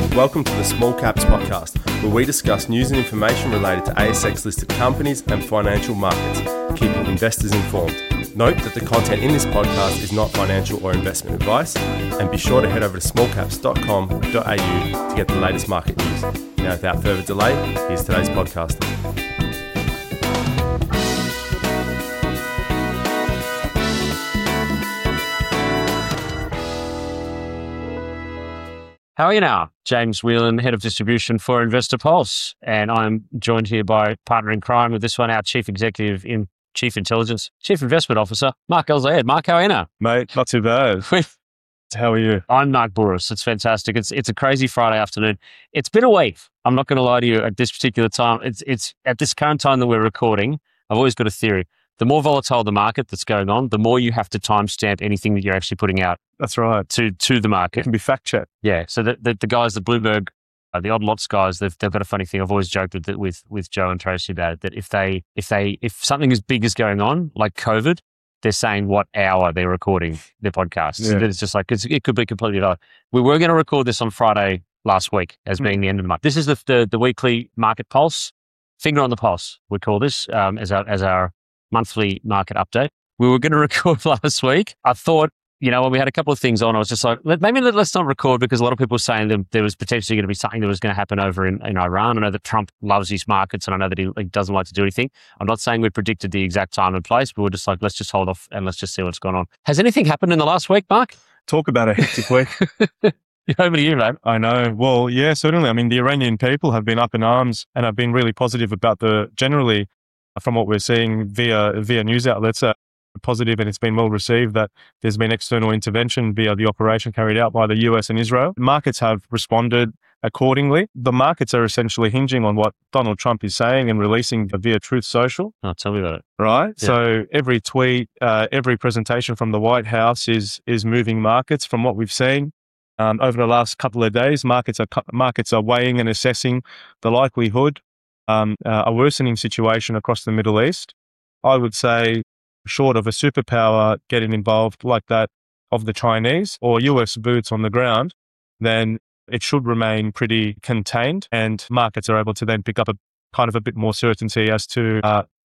Welcome to the Small Caps Podcast, where we discuss news and information related to ASX-listed companies and financial markets, keeping investors informed. Note that the content in this podcast is not financial or investment advice, and be sure to head over to smallcaps.com.au to get the latest market news. Now, without further delay, here's today's podcast. How are you now? James Whelan, Head of Distribution for Investor Pulse. And I'm joined here by partner in crime with this one, our Chief Executive in Chief Intelligence, Chief Investment Officer, Mark El-Zayed. Mark, how are you now? Mate, not too bad. How are you? I'm Mark Bouris. It's fantastic. It's a crazy Friday afternoon. It's been a week. I'm not going to lie to you at this particular time. It's at this current time that we're recording, I've always got a theory. The more volatile the market that's going on, the more you have to timestamp anything that you're actually putting out. That's right. To the market. It can be fact checked. Yeah. So the guys, the Bloomberg, the Odd Lots guys, they've got a funny thing. I've always joked with Joe and Tracy about it, that if something as big is going on, like COVID, they're saying what hour they're recording their podcast. Yeah. It's just like, it could be completely valid. We were going to record this on Friday last week as being the end of the month. This is the weekly market pulse, finger on the pulse. We call this as our monthly market update. We were going to record last week. I thought, when we had a couple of things on, I was just like, let's not record, because a lot of people were saying that there was potentially going to be something that was going to happen over in Iran. I know that Trump loves his markets, and I know that he doesn't like to do anything. I'm not saying we predicted the exact time and place, but we're just like, let's just hold off and let's just see what's going on. Has anything happened in the last week, Mark? Talk about a hectic week. Over to you, mate. I know. Well, yeah, certainly. I mean, the Iranian people have been up in arms and have been really positive about generally, from what we're seeing via news outlets, positive, and it's been well received that there's been external intervention via the operation carried out by the US and Israel. Markets have responded accordingly. The markets are essentially hinging on what Donald Trump is saying and releasing via Truth Social. Oh, tell me about it. Right? Yeah. So every tweet, every presentation from the White House is moving markets from what we've seen. Over the last couple of days, markets are weighing and assessing the likelihood a worsening situation across the Middle East. I would say, short of a superpower getting involved like that of the Chinese or US boots on the ground, then it should remain pretty contained, and markets are able to then pick up a bit more certainty as to,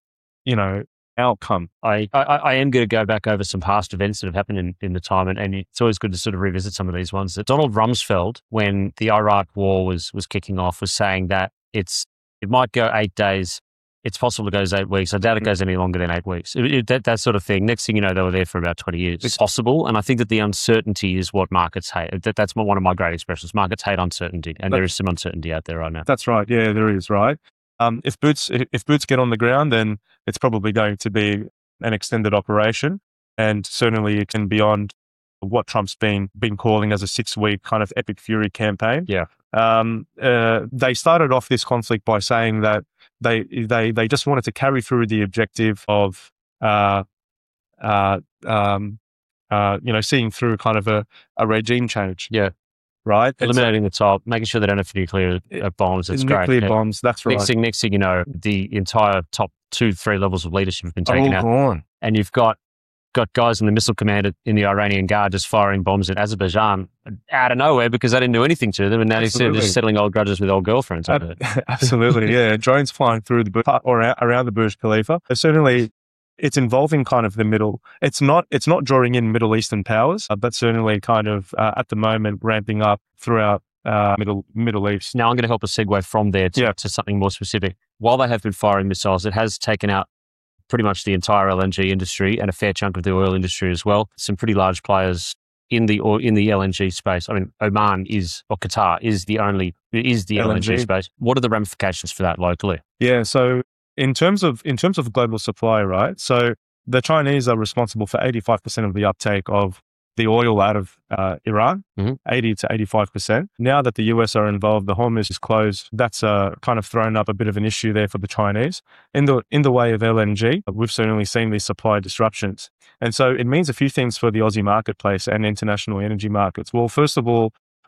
outcome. I am going to go back over some past events that have happened in the time, and it's always good to sort of revisit some of these ones. That Donald Rumsfeld, when the Iraq war was kicking off, was saying that it might go 8 days. It's possible it goes 8 weeks. I doubt it goes any longer than 8 weeks. That sort of thing. Next thing you know, they were there for about 20 years. It's possible. And I think that the uncertainty is what markets hate. That's one of my great expressions. Markets hate uncertainty. And there is some uncertainty out there right now. That's right. Yeah, there is, right? If boots get on the ground, then it's probably going to be an extended operation. And certainly it can beyond what Trump's been calling as a 6-week kind of epic fury campaign. Yeah. They started off this conflict by saying that they just wanted to carry through the objective of seeing through kind of a regime change. Yeah. Right. Eliminating the top, making sure they don't have nuclear bombs. That's great. Nuclear bombs. That's right. Next thing you know, the entire top 2-3 levels of leadership have been taken out. Gone. And you've got guys in the missile command in the Iranian Guard just firing bombs at Azerbaijan out of nowhere because they didn't do anything to them, and now they're just settling old grudges with old girlfriends. Absolutely, yeah. Drones flying through the or around the Burj Khalifa. Certainly, it's involving kind of the middle. It's not drawing in Middle Eastern powers, but certainly kind of at the moment ramping up throughout Middle East. Now I'm going to help us segue from there to something more specific. While they have been firing missiles, it has taken out pretty much the entire LNG industry and a fair chunk of the oil industry as well. Some pretty large players in the LNG space. I mean, Qatar is the LNG space. What are the ramifications for that locally? Yeah, so in terms of global supply, right? So the Chinese are responsible for 85% of the uptake of the oil out of Iran, 80 to 85%. Now that the US are involved, the Hormuz is closed. That's kind of thrown up a bit of an issue there for the Chinese. In the way of LNG, we've certainly seen these supply disruptions. And so it means a few things for the Aussie marketplace and international energy markets. Well, first of all,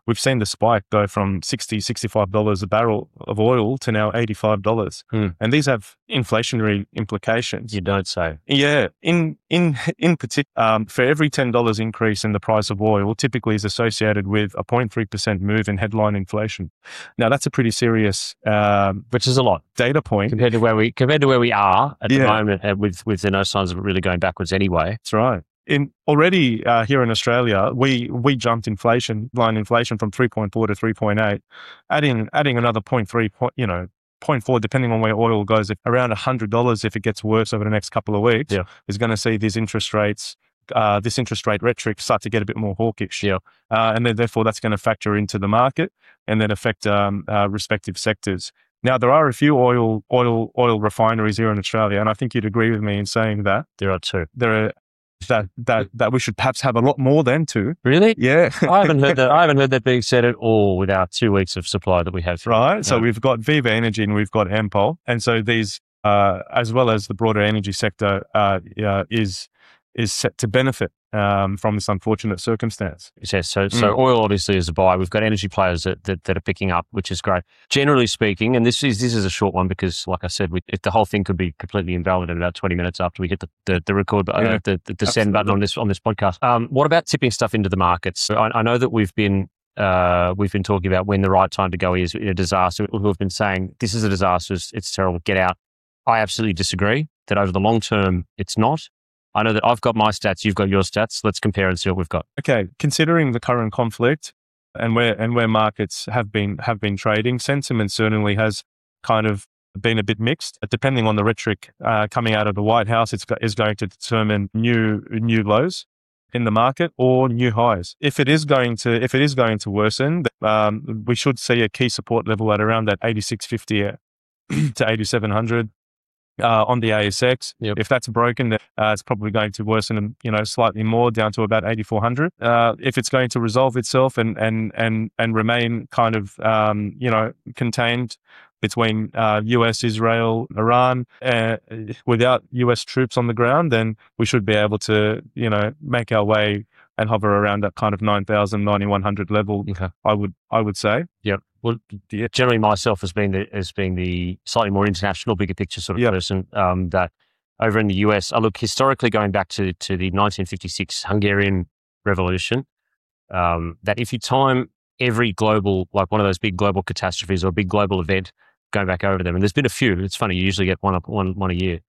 we've seen the spike go from $60, $65 a barrel of oil to now $85. And these have inflationary implications. You don't say. Yeah. In particular, for every $10 increase in the price of oil, typically is associated with a 0.3% move in headline inflation. Now, that's a pretty serious, which is a lot data point compared to where we are at the moment, with no signs of it really going backwards anyway. That's right. Already here in Australia, we jumped line inflation from 3.4 to 3.8, adding another 0.3, 0.4, depending on where oil goes, around $100 if it gets worse over the next couple of weeks, is going to see these interest rates, this interest rate rhetoric start to get a bit more hawkish. And then therefore that's going to factor into the market and then affect respective sectors. Now, there are a few oil refineries here in Australia, and I think you'd agree with me in saying that. There are two. There are that we should perhaps have a lot more than two. Really? Yeah. I haven't heard that being said at all with our 2 weeks of supply that we have. Right. Yeah. So we've got Viva Energy and we've got Ampol. And so these, as well as the broader energy sector, is set to benefit from this unfortunate circumstance. Yes, so oil obviously is a buy. We've got energy players that are picking up, which is great. Generally speaking, and this is a short one because, like I said, the whole thing could be completely invalid in about 20 minutes after we hit the record button, the send button on this podcast. What about tipping stuff into the markets? So I know that we've been talking about when the right time to go is in a disaster. Who have been saying this is a disaster, it's terrible, get out. I absolutely disagree that over the long term it's not. I know that I've got my stats, you've got your stats. Let's compare and see what we've got. Okay, considering the current conflict and where markets have been trading, sentiment certainly has kind of been a bit mixed. Depending on the rhetoric coming out of the White House, is going to determine new lows in the market or new highs. If it is going to worsen, we should see a key support level at around that 8650 to 8700. On the ASX. If that's broken, it's probably going to worsen, slightly more down to about 8,400. If it's going to resolve itself and remain kind of, contained between US, Israel, Iran, without US troops on the ground, then we should be able to, make our way and hover around that kind of 9,000, 9,100 level. Okay. I would say. Yep. Well, generally myself as being the slightly more international, bigger picture sort of person, that over in the US, I look historically going back to the 1956 Hungarian Revolution, that if you time every global, like one of those big global catastrophes or a big global event going back over them, and there's been a few, it's funny, you usually get one a year,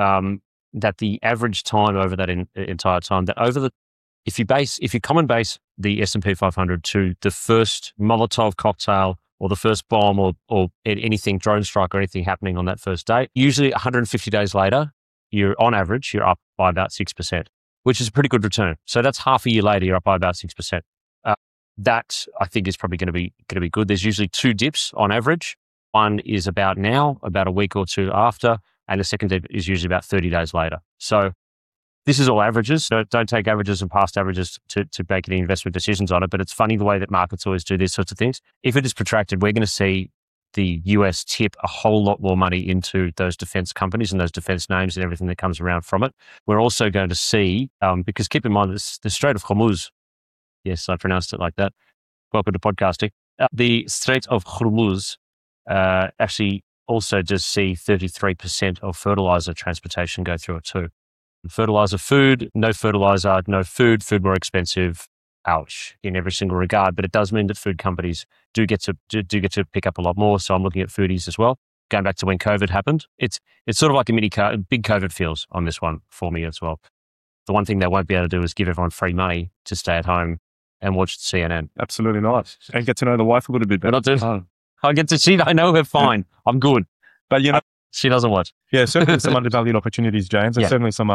that the average time over that entire time, that over if you common base the S&P 500 to the first Molotov cocktail or the first bomb or anything, drone strike or anything happening on that first day, usually 150 days later, on average, you're up by about 6%, which is a pretty good return. So that's half a year later, you're up by about 6%. That I think is probably going to be good. There's usually two dips on average. One is about now, about a week or two after, and the second dip is usually about 30 days later. So this is all averages. Don't take averages and past averages to make any investment decisions on it. But it's funny the way that markets always do these sorts of things. If it is protracted, we're going to see the US tip a whole lot more money into those defense companies and those defense names and everything that comes around from it. We're also going to see, because keep in mind, the Strait of Hormuz, yes, I pronounced it like that. Welcome to podcasting. The Strait of Hormuz actually also does see 33% of fertilizer transportation go through it too. Fertilizer, food, no fertilizer, no food more expensive, ouch, in every single regard. But it does mean that food companies do get to pick up a lot more. So I'm looking at foodies as well. Going back to when COVID happened, it's sort of like a big COVID feels on this one for me as well. The one thing they won't be able to do is give everyone free money to stay at home and watch CNN. Absolutely not. And get to know the wife a little bit better. I get to see, I know her fine. I'm good. But she doesn't watch. Yeah, certainly some undervalued opportunities, James, and certainly some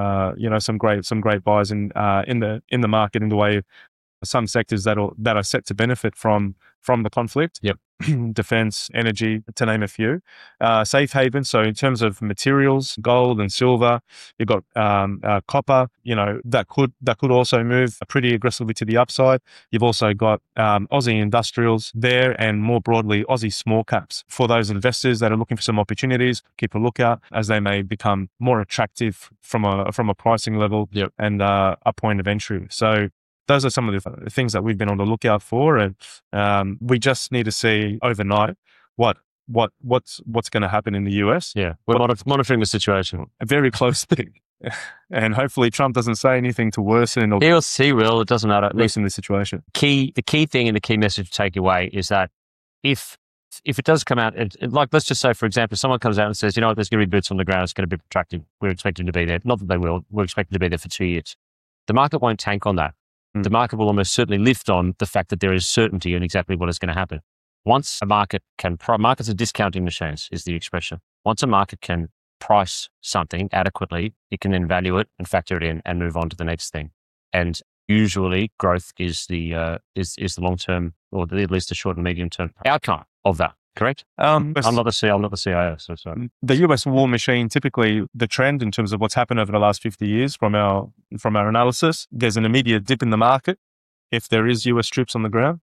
some great buys in the market in the way of some sectors that are set to benefit from the conflict. Yep. Defense, energy, to name a few. Safe haven. So in terms of materials, gold and silver, you've got copper. That could also move pretty aggressively to the upside. You've also got Aussie industrials there, and more broadly Aussie small caps. For those investors that are looking for some opportunities, keep a lookout as they may become more attractive from a pricing level and a point of entry. So those are some of the things that we've been on the lookout for. And we just need to see overnight what's going to happen in the US. Yeah, we're monitoring the situation very closely. And hopefully Trump doesn't say anything to worsen or he will. It doesn't matter. worsen the situation. The key thing and the key message to take away is that if it does come out, like let's just say, for example, someone comes out and says, you know what, there's going to be boots on the ground, it's going to be protracted. We're expecting to be there. Not that they will. We're expecting to be there for 2 years. The market won't tank on that. The market will almost certainly lift on the fact that there is certainty in exactly what is going to happen. Once a market markets are discounting machines is the expression. Once a market can price something adequately, it can then value it and factor it in and move on to the next thing. And usually growth is the long term, or at least the short and medium term outcome of that. Correct? I'm not the CIO, so sorry. The US war machine, typically the trend in terms of what's happened over the last 50 years from our analysis, there's an immediate dip in the market if there is US troops on the ground.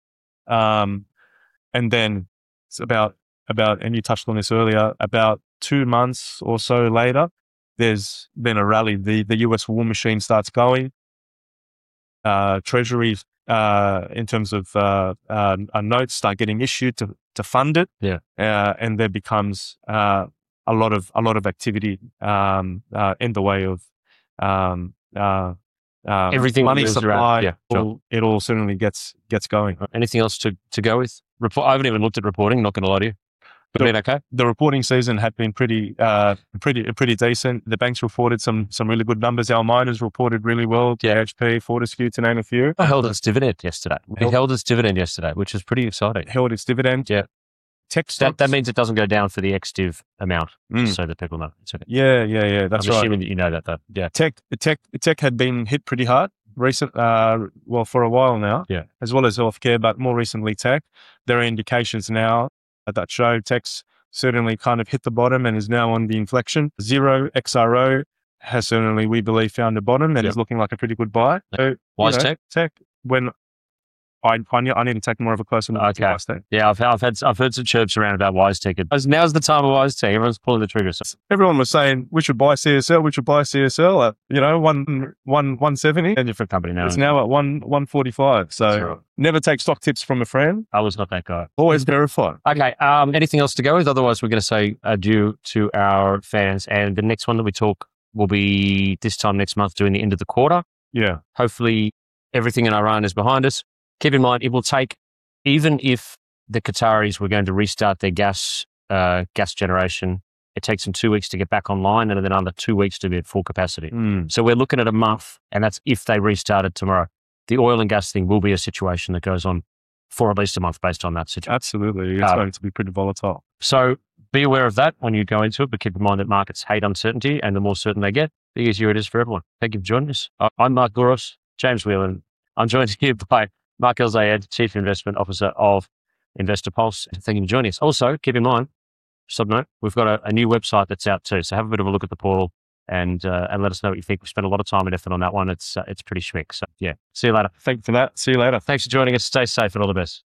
And then it's about, and you touched on this earlier, about 2 months or so later, there's been a rally. The US war machine starts going. Treasuries, in terms of notes, start getting issued to fund it. Yeah. And there becomes a lot of activity in the way of everything, money supply. Yeah, sure. It all certainly gets going. Anything else to go with? I haven't even looked at reporting. Not going to lie to you. But been okay. The reporting season had been pretty decent. The banks reported some really good numbers. Our miners reported really well. BHP, Fortescue, to name a few. Held its dividend yesterday. It held its dividend yesterday, which is pretty exciting. Held its dividend. Yeah. Tech stocks. That means it doesn't go down for the ex-div amount, so that people know. It's okay. Yeah. That's I'm right. assuming that you know that, though. Yeah. Tech had been hit pretty hard for a while now. Yeah. As well as healthcare, but more recently tech. There are indications now that show tech's certainly kind of hit the bottom and is now on the inflection. Xero, XRO has certainly, we believe, found a bottom and is looking like a pretty good buy. So, WiseTech? Tech, when I need to take more of a closer look at WiseTech. Yeah, I've heard some chirps around about WiseTech. Now's the time of WiseTech. Everyone's pulling the trigger. So. Everyone was saying we should buy CSL. We should buy CSL at 170. A different company now. It's now at 145. So never take stock tips from a friend. I was not that guy. Always verify. Okay. Anything else to go with? Otherwise, we're going to say adieu to our fans. And the next one that we talk will be this time next month, doing the end of the quarter. Yeah. Hopefully, everything in Iran is behind us. Keep in mind, it will take, even if the Qataris were going to restart their gas generation, it takes them 2 weeks to get back online and then another 2 weeks to be at full capacity. So we're looking at a month, and that's if they restarted tomorrow. The oil and gas thing will be a situation that goes on for at least a month based on that situation. Absolutely. It's going to be pretty volatile. So be aware of that when you go into it, but keep in mind that markets hate uncertainty, and the more certain they get, the easier it is for everyone. Thank you for joining us. I'm Mark Gouros, James Whelan. I'm joined here by Mark El-Zayed, Chief Investment Officer of Investor Pulse. Thank you for joining us. Also, keep in mind, subnote, we've got a new website that's out too. So have a bit of a look at the portal and let us know what you think. We spent a lot of time and effort on that one. It's pretty schmick. So yeah, see you later. Thank you for that. See you later. Thanks for joining us. Stay safe and all the best.